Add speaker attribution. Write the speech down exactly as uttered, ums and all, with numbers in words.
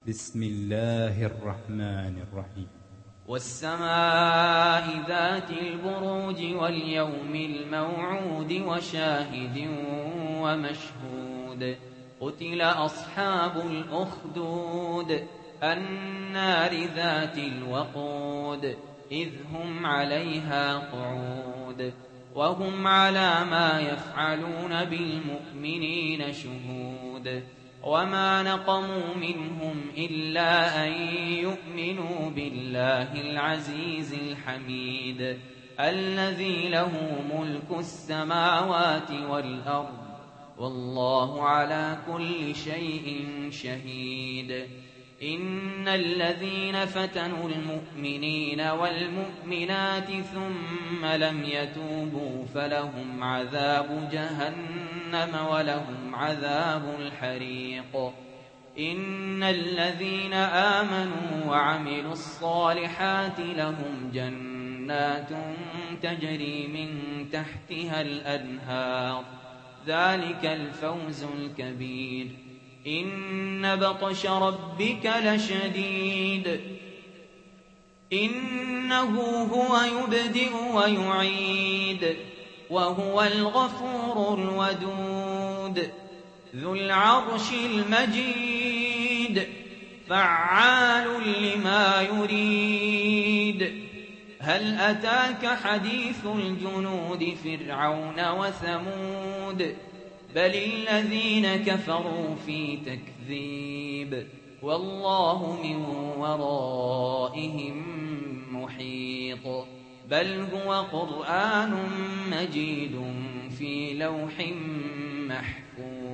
Speaker 1: بسم الله الرحمن الرحيم.
Speaker 2: والسماء ذات البروج واليوم الموعود وشاهد ومشهود قتل أصحاب الأخدود النار ذات الوقود إذ هم عليها قعود وهم على ما يفعلون بالمؤمنين شهود وما نقموا منهم إلا أن يؤمنوا بالله العزيز الحميد الذي له ملك السماوات والأرض والله على كل شيء شهيد. إن الذين فتنوا المؤمنين والمؤمنات ثم لم يتوبوا فلهم عذاب جهنم ولهم عذاب الحريق. إن الذين آمنوا وعملوا الصالحات لهم جنات تجري من تحتها الأنهار ذلك الفوز الكبير. إن بطش ربك لشديد إنه هو يبدئ ويعيد وهو الغفور الودود ذو العرش المجيد فعال لما يريد. هل أتاك حديث الجنود فرعون وثمود بل الذين كفروا في تكذيب والله من ورائهم محيط. بل هو قرآن مجيد في لوح محفوظ.